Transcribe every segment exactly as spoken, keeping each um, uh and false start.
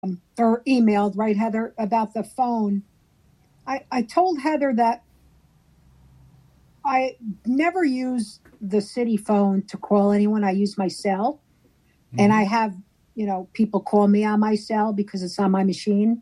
or emailed, right, Heather, about the phone. I, I told Heather that I never use the city phone to call anyone. I use my cell. Mm-hmm. And I have, you know, people call me on my cell because it's on my machine.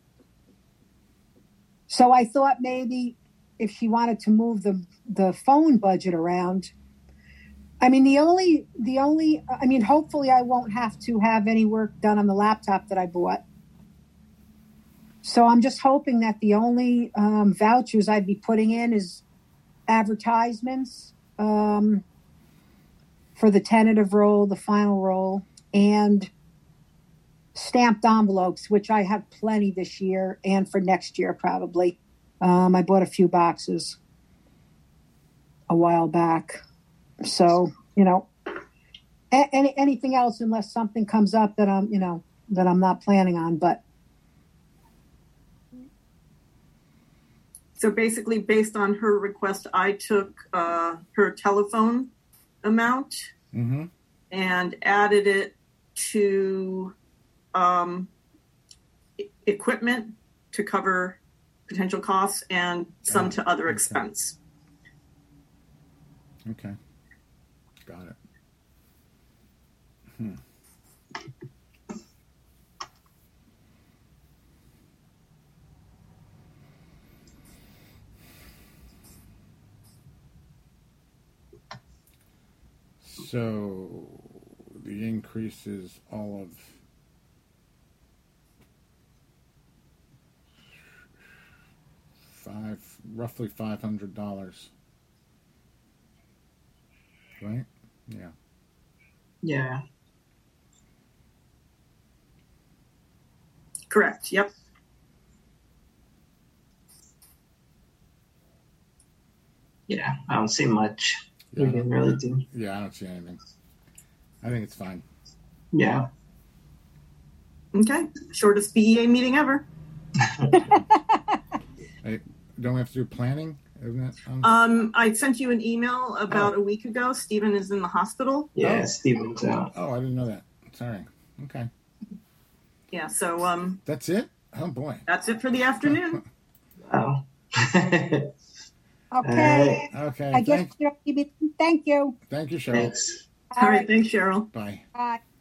So I thought maybe if she wanted to move the, the phone budget around, I mean, the only, the only, I mean, hopefully I won't have to have any work done on the laptop that I bought. So I'm just hoping that the only um, vouchers I'd be putting in is advertisements um, for the tentative roll, the final roll, and stamped envelopes, which I have plenty this year and for next year probably. Um, I bought a few boxes a while back. So, you know, a- any anything else unless something comes up that I'm, you know, that I'm not planning on, but. So basically, based on her request, I took uh, her telephone amount mm-hmm. and added it to um, e- equipment to cover potential costs and some oh, to other okay. expense. Okay. Got it. Hmm. So the increase is all of five, roughly five hundred dollars, right? Yeah. Yeah. Correct. Yep. Yeah, I don't see much. Yeah, we didn't really do. Yeah, I don't see anything. I think it's fine. Yeah. Okay. Shortest B E A meeting ever. Hey, don't we have to do planning? Isn't it? Um, um, I sent you an email about oh. a week ago. Stephen is in the hospital. Yeah, oh. Stephen's out. Oh, I didn't know that. Sorry. Okay. Yeah, so... um, That's it? Oh, boy. That's it for the afternoon. Oh. Okay. Uh, okay. I guess thank you. Thank you, Cheryl. Thanks. All right. Thanks, Cheryl. Bye. Bye.